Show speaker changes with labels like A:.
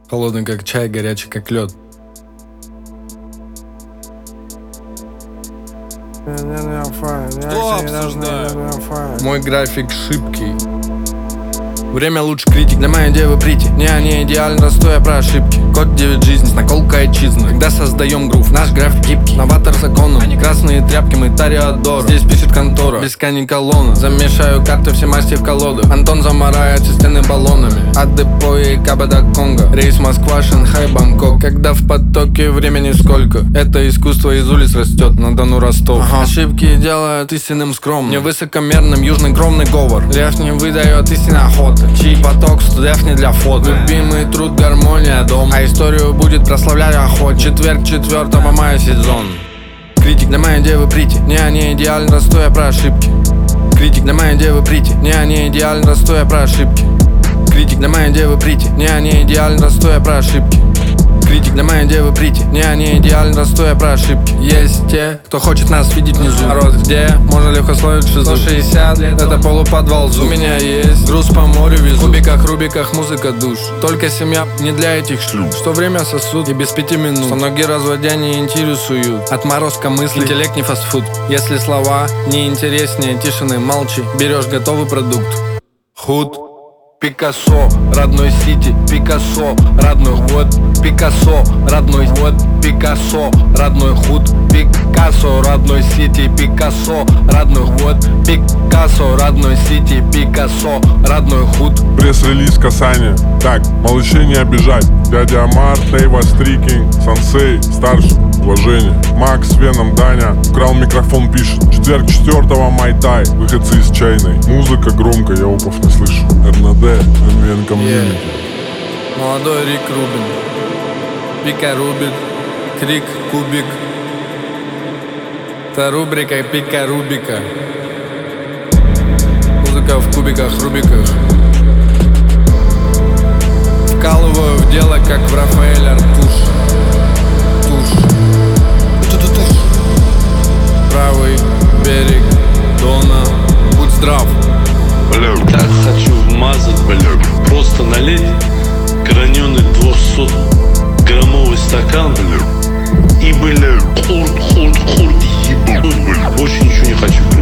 A: Холодный как чай, горячий как лед.
B: Кто обсуждает?
A: Мой график шибкий. Время лучше критик, для моей девы прийти. Не идеально, растоя про ошибки. Код 9 жизни с наколкой отчизны. Когда создаем грув, наш график гибкий. Новатор законом, красные тряпки, мы Тореадор. Здесь пишет контора, без ткани колонна. Замешаю карты, все масти в колоду. Антон замарает стены баллонами. От депо и Каба до Конго. Рейс Москва, Шанхай, Бангкок. Когда в потоке времени сколько. Это искусство из улиц растет, на Дону Ростов. Ошибки делают истинным скромным. Невысокомерным южный кровный говор. Реф не выдает истинной охоты. Чей поток, студев не для фото. Любимый труд, гармония, дом. А историю будет прославлять охот. Четверг, 4 мая сезон. Критик, для моей девы прийти. Не идеально, растоя про ошибки. Критик, для моей девы прийти. Не идеально, растоя про ошибки. Критик, для моей девы прийти. Не идеально, растоя про ошибки. Критик, для моей девы прийти. Не идеально, растоя про ошибки. Есть те, кто хочет нас видеть внизу. Народ, где можно легко словить шизу. 160 лет, это полуподвал зуб. У меня есть груз по морю везу. В кубиках, рубиках, музыка душ. Только семья не для этих шлюх. Что время сосуд и без 5 минут. Что ноги разводя не интересуют. Отморозка мысли, интеллект не фастфуд. Если слова не интереснее тишины, молчи. Берешь готовый продукт. Худ Пикассо, родной Сити, Пикассо, родной год, Пикассо, родной год, Пикассо, родной худ, Пикассо, родной Сити, Пикассо, родной год, Пикассо, родной Сити, Пикассо, родной худ.
C: Пресс-релиз касания. Так, малышей не обижать. Дядя Амар, Тейва, Стрикинг, Сансей, старший, уважение. Макс, Веном, Даня, украл микрофон, пишет. Четверг, 4 Майтай, выходцы из чайной. Музыка громкая, я опов не слышу. РНД, МВН комьюнити.
A: Молодой Рик Рубин. Пика рубит, крик, кубик. Это рубрика Пика Рубика. Музыка в кубиках, рубиках. Вкалываю в дело, как в Рафаэль Артуш. Туш. Правый берег Дона. Будь здрав.
D: Так хочу вмазать, просто налить граненый 200-граммовый стакан, и, хур, больше ничего не хочу.